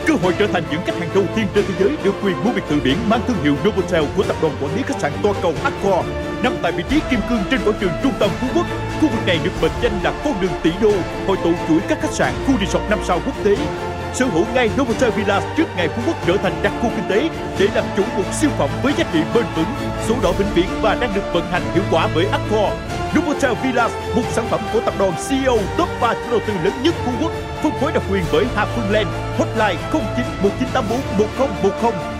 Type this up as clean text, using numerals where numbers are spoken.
Cơ hội trở thành những khách hàng đầu tiên trên thế giới được quyền mua biệt thự biển mang thương hiệu Novotel của tập đoàn quản lý khách sạn toàn cầu Accor, nằm tại vị trí kim cương trên quảng trường trung tâm Phú Quốc. Khu vực này được mệnh danh là con đường tỷ đô, hội tụ chuỗi các khách sạn, khu resort 5 sao quốc tế. Sở hữu ngay Novotel Villas trước ngày Phú Quốc trở thành đặc khu kinh tế để làm chủ một siêu phẩm với giá trị bền vững, sổ đỏ vĩnh viễn và đang được vận hành hiệu quả bởi Accor. Novotel Villas, một sản phẩm của tập đoàn CEO top 3 chủ đầu tư lớn nhất Phú Quốc, phân phối độc quyền bởi Hà Phương Land. Hotline 09 1984 1010.